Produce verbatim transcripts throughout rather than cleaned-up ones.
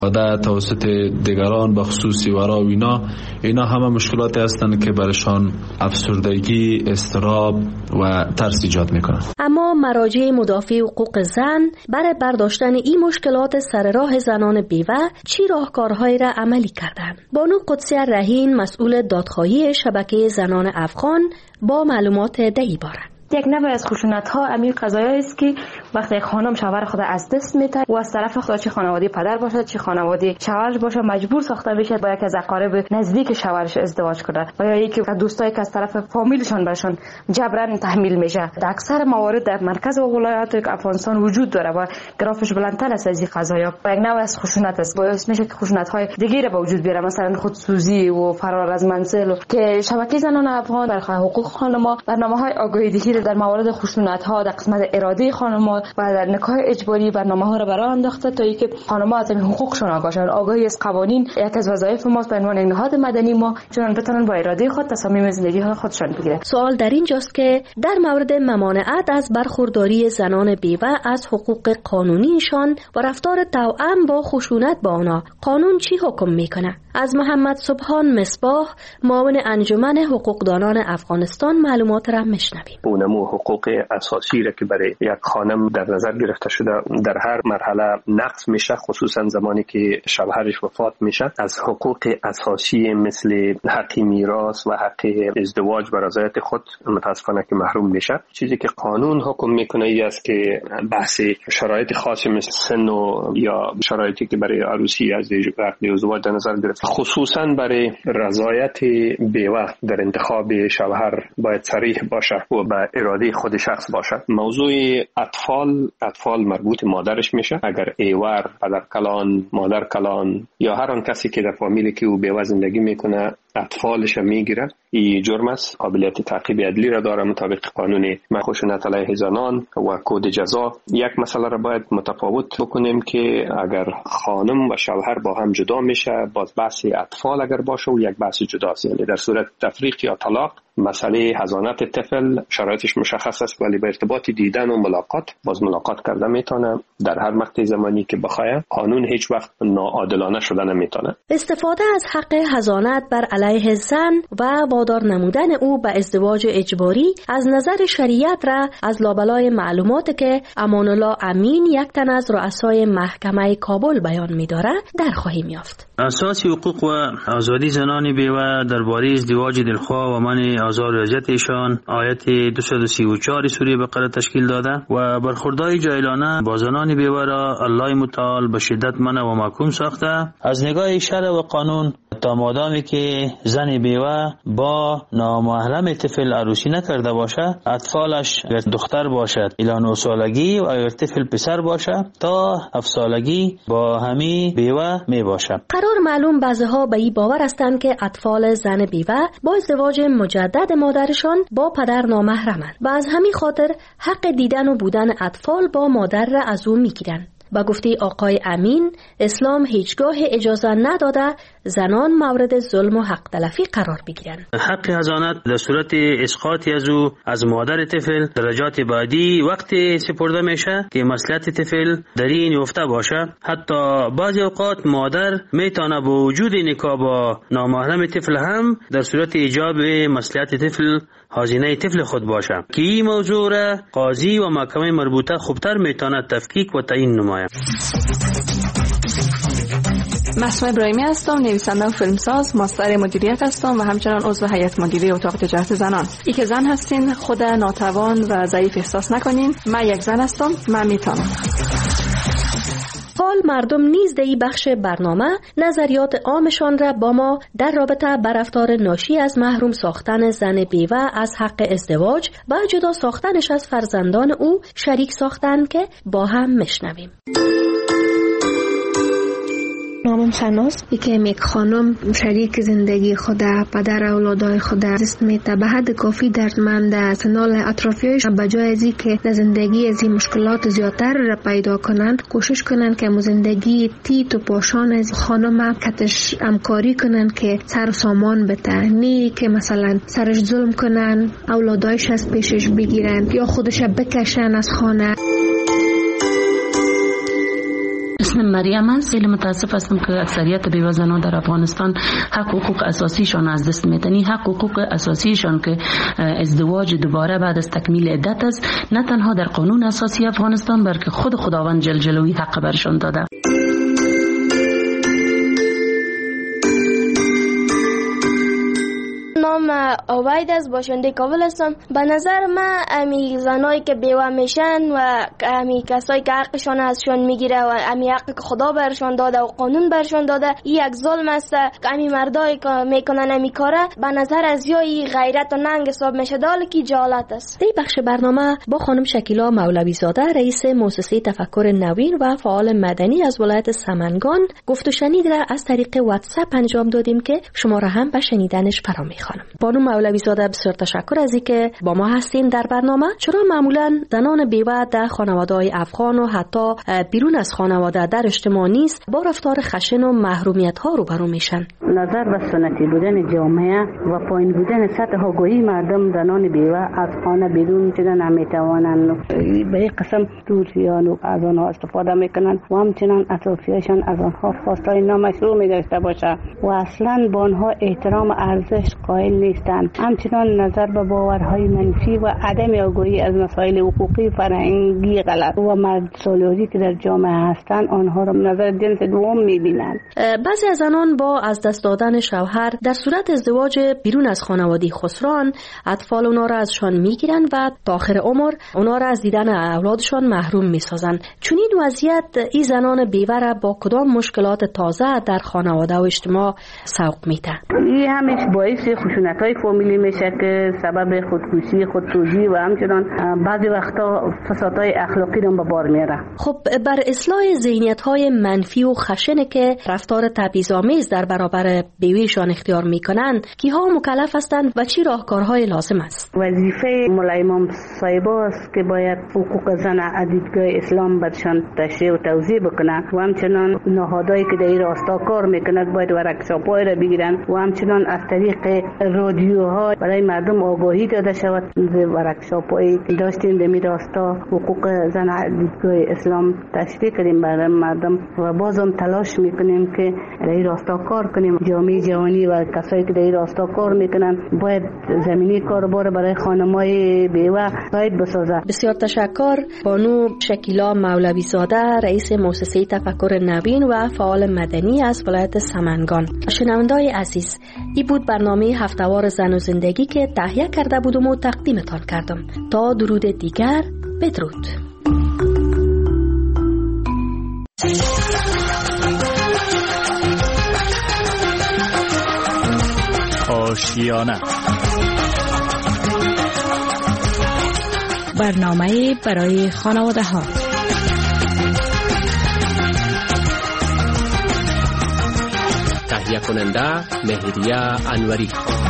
و توسط دیگران به خصوص ورا و اینا اینا همه مشکلاتی هستند که برشان افسردگی، اضطراب و ترس ایجاد میکنن. اما مراجع مدافع حقوق زن برای برداشتن این مشکلات سر راه زنان بیوه چی راهکارهایی را عملی کردند؟ بانو قدسیه رهین مسئول دادخواهی شبکه زنان افغان با معلومات دهی بارند. یک نوع از خشونت‌ها امیر قضایی است که وقتی خانم شوهر خود از دست میده و از طرف خود چه خانواده پدر باشد چه خانواده شوهرش باشه مجبور ساخته بشه با یک از اقارب نزدیک شوهرش ازدواج کنه و یا یکی دوستایی که از طرف فامیلشون برشون جبران تحمیل میشه. در اکثر موارد در مرکز و ولایات افغانستان وجود داره و گرافش بلندتر است از این قضایا. یک نوع از خشونت است. باعث میشه که خشونت‌های دیگه به وجود بیاره، مثلا خودسوزی و فرار از منزل که شبکه زنان افغان برای حقوق خانم‌ها برنامه‌های آگاهی‌دهی در مورد خشونت‌ها در قسمت اراده خانم‌ها و در نکاح اجباری برنامه‌ها را برای انداخته تا اینکه خانم‌ها از حقوقشون آگاه شوند. آگاهی از قوانین یک از وظایف ماست به عنوان نهاد مدنی ما، چون بتونن با اراده خود تصمیم زندگی خودشون بگیرن. سوال در اینجاست که در مورد ممانعت از برخورداری زنان بیوه از حقوق قانونیشان و رفتار توأم با خشونت با آنها قانون چی حکم میکنه؟ از محمد سبحان مصباح معاون انجمن حقوقدانان افغانستان معلومات را میشنویم. اونمو حقوق اساسی را که برای یک خانم در نظر گرفته شده در هر مرحله نقض میشه، خصوصا زمانی که شوهرش وفات میشه. از حقوق اساسی مثل حق میراث و حق ازدواج و رضایت خود متاسفانه که محروم میشه. چیزی که قانون حکم میکنه ای است که بحث شرایط خاصی مثل سن و یا شرایطی که برای عروسی از ازدواج در نظر گرفته، خصوصا برای رضایت بیوه در انتخاب شوهر باید صریح باشه و به اراده خود شخص باشه. موضوع اطفال اطفال مربوط مادرش میشه. اگر ایور، پدر کلان، مادر کلان یا هر آن کسی که در فامیلی که او بیوه زندگی میکنه اطفالش میگیره، این جرم است. قابلیت تعقیب عدلی را داره مطابق قانون خشونت علیه زنان و کد جزا. یک مسئله را باید متفاوت بکنیم که اگر خانم و شوهر با هم جدا میشه، باز بحث اطفال اگر باشه و یک بحث جداست. یعنی در صورت تفریق یا طلاق مسئله حضانت طفل شرایطش مشخص است، ولی به ارتباط دیدن و ملاقات باز ملاقات کرده میتونه در هر مقطع زمانی که بخواد. قانون هیچ وقت ناعادلانه شده نمیتونه. استفاده از حق حضانت بر علیه زن و وادار نمودن او به ازدواج اجباری از نظر شریعت را از لابلای معلومات که امان الله امین یک تن از رؤسای محکمه کابل بیان می‌داره در خواهیم یافت. اساس حقوق و آزادی زنان بیوه درباره ازدواج دلخواه و منع آزار و اذیت ایشان آیت دویست و سی و چهار سوره بقره تشکیل داده و برخوردهای جاهلانه با زنان بیوه را الله متعال به شدت منع و محکوم ساخته. از نگاه شرع و قانون تا مادامی که زن بیوه با نامحرم طفل عروسی نکرده باشد، اطفالش اگر دختر باشد الی نه سالگی و اگر طفل پسر باشد تا هفت سالگی با همی بیوه می باشد. قرار معلوم بعضی‌ها به این باور هستند که اطفال زن بیوه با ازدواج مجدد مادرشان با پدر نامحرمند و از همین خاطر حق دیدن و بودن اطفال با مادر را از او میگیرند. با گفته آقای امین، اسلام هیچگاه اجازه نداده زنان مورد ظلم و حق تلفی قرار بگیرند. حق حضانت در صورت اسقاطی از او از مادر طفل درجات بعدی وقتی سپرده میشه که مصلحت طفل در این افته باشه. حتی بعضی اوقات مادر میتونه با وجود نکاح با نامحرم طفل هم در صورت ایجاب مصلحت طفل هزینه طفل خود باشه که این موضوع را قاضی و محکمه مربوطه خوبتر میتونه تفکیک و تعیین نماید. مسموع ابراهیمی هستم، نویسنده و فیلمساز، ماستر مدیریت هستم و همچنان عضو هیئت مدیره اتاق تجارت زنان. ای که زن هستین خود ناتوان و ضعیف احساس نکنین. من یک زن هستم، من میتونم. حال مردم نیز در این بخش برنامه نظریات عامشان را با ما در رابطه با رفتار ناشی از محروم ساختن زن بیوه از حق ازدواج و جدا ساختنش از فرزندان او شریک ساختن که با هم میشنویم. نامم شناس ای که میک خانم شریک زندگی خود، پدر اولادای خود است، میته به حد کافی دردمند است. نال اطرافیانش به جای از اینکه در زندگی از این مشکلات زیادتر را پیدا کنند، کوشش کنند که زندگی تیت و پاشان از خانم کتش همکاری کنند که سر و سامان بده، نه که مثلا سرش ظلم کنن، اولادایش از پیشش بگیرن یا خودش بکشن از خانه. اسم مریم است. خیلی متاسف هستم که اکثریت بیوه زنان در افغانستان حق حقوق اساسیشان از دست میدن. حق حقوق اساسیشان که ازدواج دوباره بعد از تکمیل عدت است، نه تنها در قانون اساسی افغانستان بلکه خود خداوند جل جلاله حق برشان داده. نام اوید از باشنده کابل هستم. به نظر من امی زنایی که بیوه میشن و امی کسایی که حقشان ازشان میگیره و امی حقی که خدا برشان داده و قانون برشان داده، این یک ظلم است که امی مردایی که میکنن امی کاره به نظر از یای غیرت و ننگ حساب میشه، دال کی جالت است. در بخش برنامه با خانم شکیلا مولوی زاده، رئیس مؤسسه تفکر نوین و فعال مدنی از ولایت سمنگان، گفت و شنید را از طریق واتساپ انجام دادیم که شما را هم به شنیدنش فرا میخوانم. بانو مولوی زاده، بسیار تشکر از اینکه با ما هستین در برنامه. چرا معمولا زنان بیوه در خانواده‌های افغان و حتی بیرون از خانواده در اجتماع نیست با رفتار خشن و محرومیت ها روبرو میشن؟ نظر به سنتی بودن جامعه و پایین بودن سطح آگاهی مردم زنان بیوه از خانه بیرون شدن نمیتوانند. به این قسم دوریان و از آنها استفاده میکنند و همچنان اساسیشان از آنها خواستای نامشروع میداشته باشه و اصلا با آنها احترام ارزش قائل نیستند. همچنان نظر به باورهای منفی و عدم آگاهی از مسائل حقوقی، فرهنگی غلط و مرد سالاری که در جامعه هستند آنها را نظر جنس دوم میبینند. بعضی از آنان با از دست دادن شوهر در صورت ازدواج بیرون از خانواده خسران، اطفال اونا را ازشان میگیرن و تا آخر عمر اونا را از دیدن اولادشان محروم میسازن. چون این وضعیت این زنان بیوه را با کدام مشکلات تازه در خانواده و اجتماع سوق میده؟ این همیشه باعث خشونت‌های فامیلی میشه که سبب خودکشی، خودسوزی و همچنان بعضی وقتا فسادهای اخلاقی رو به بار میاره. خب بر اصلاح ذهنیت‌های منفی و خشن که رفتار تبعیض‌آمیز در برابر بیویشان اختیار میکنن، کیها مکلف هستند و چی راهکارهای لازم است؟ وظیفه مولای امام صاحبا است که باید حقوق زن از دیدگاه اسلام برشان تشریح و توضیح بکنه و همچنان نهادهایی که در این راستا کار میکنند باید ورکشاپ‌های را بگیرن و همچنان از طریق رادیوها برای مردم آگاهی داده شود. ورکشاپ‌هایی داشتیم در این راستا حقوق زن از دیدگاه اسلام تشریح کنیم برای مردم و بازم تلاش میکنیم که در این راستا کار کنیم. جامعه جهانی و کسایی که در این راستا کار میکنن باید زمینی کاربار برای خانم‌های بیوه باید بسازه. بسیار تشکر. بانو شکیلا مولوی زاده، رئیس مؤسسه تفکر نوین و فعال مدنی از ولایت سمنگان. شنونده‌های عزیز، این بود برنامه هفته‌وار زن و زندگی که تهیه کرده بودم و تقدیمتان کردم. تا درود دیگر، بدرود. آشیانه، برنامه برای خانواده ها. تهیه کننده مهریه انوری.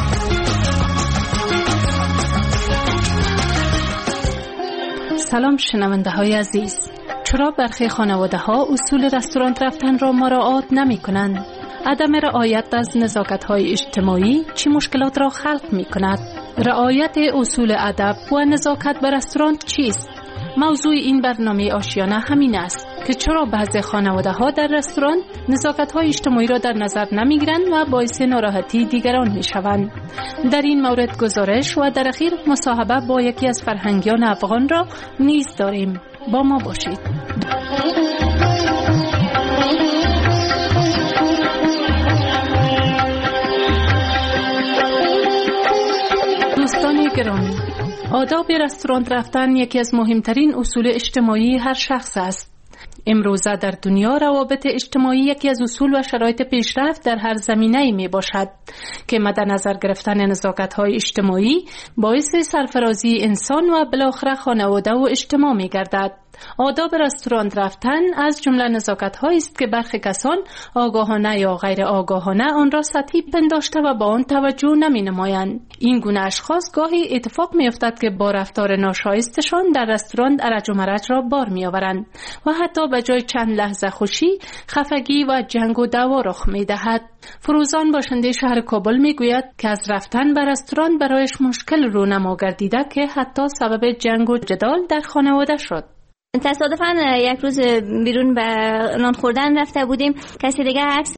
سلام شنونده های عزیز. چرا برخی خانواده ها اصول رستوران رفتن را مراعات نمی کنند؟ عدم رعایت از نزاکت های اجتماعی چه مشکلات را خلق می کند؟ رعایت اصول ادب و نزاکت به رستوران چیست؟ موضوع این برنامه آشیانه همین است که چرا بعضی خانواده ها در رستوران نزاکت های اجتماعی را در نظر نمی گیرند و باعث ناراحتی دیگران می شوند. در این مورد گزارش و در اخیر مصاحبه با یکی از فرهنگیان افغان را نیز داریم. با ما باشید. دوستان گرامی، آداب رستوران رفتن یکی از مهمترین اصول اجتماعی هر شخص است. امروزه در دنیا روابط اجتماعی یکی از اصول و شرایط پیشرفت در هر زمینه‌ای می باشد که مد نظر گرفتن نزاکت‌های اجتماعی باعث سرفرازی انسان و بالاخره خانواده و اجتماع می گردد. آداب رستوران رفتن از جمله نزاکت‌هایی است که برخی کسان آگاهانه یا غیر آگاهانه آن را سطحی پنداشته و با آن توجه نمی‌نمایند. این گونه اشخاص گاهی اتفاق می‌افتد که با رفتار ناشایستشان در رستوران ارج و مرج را بار می‌آورند و حتی به جای چند لحظه خوشی، خفگی و جنگ و دعوا رخ می‌دهد. فروزان باشنده شهر کابل می‌گوید که از رفتن به رستوران برایش مشکل رونما گردیده که حتی سبب جنگ و جدال در خانواده شد. تصادفاً یک روز بیرون به نان خوردن رفته بودیم، کسی دیگه عکس